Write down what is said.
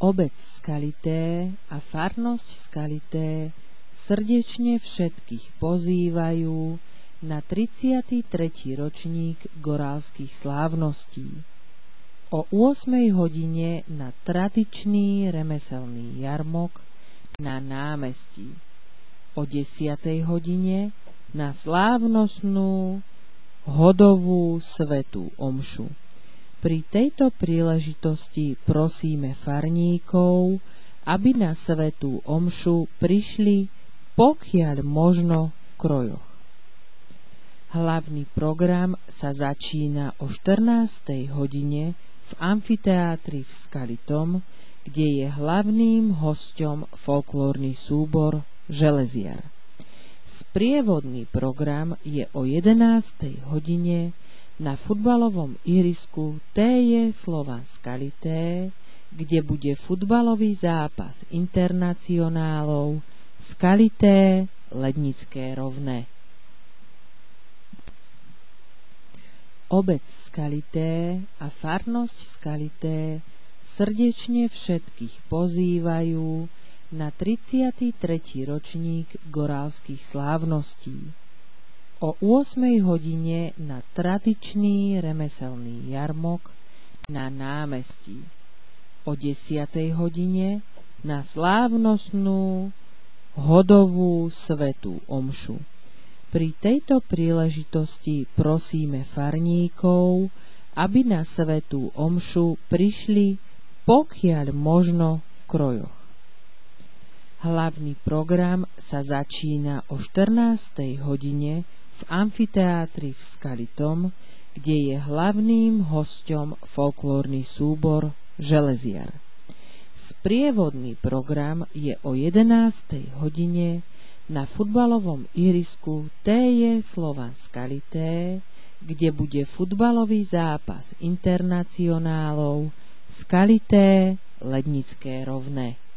Obec Skalité a farnosť Skalité srdečne všetkých pozývajú na 33. ročník gorálskych slávností. O 8 hodine na tradičný remeselný jarmok na námestí. O 10 hodine na slávnostnú hodovú svätú omšu. Pri tejto príležitosti prosíme farníkov, aby na svätú omšu prišli pokiaľ možno v krojoch. Hlavný program sa začína o 14. hodine v amfiteátri v Skalitom, kde je hlavným hosťom folklórny súbor Železiar. Sprievodný program je o 11. hodine na futbalovom ihrisku TJ Slovan Skalité, kde bude futbalový zápas internacionálov Skalité Lednické Rovné. Obec Skalité a farnosť Skalité srdečne všetkých pozývajú na 33. ročník gorálskych slávností. O 8 hodine na tradičný remeselný jarmok na námestí. O 10 hodine na slávnostnú hodovú svätú omšu. Pri tejto príležitosti prosíme farníkov, aby na svätú omšu prišli pokiaľ možno v krojoch. Hlavný program sa začína o 14. hodine v amfiteátri v Skalitom, kde je hlavným hosťom folklórny súbor Železiar. Sprievodný program je o 11. hodine na futbalovom ihrisku TJ Slovan Skalité, kde bude futbalový zápas internacionálov Skalité Lednické Rovné.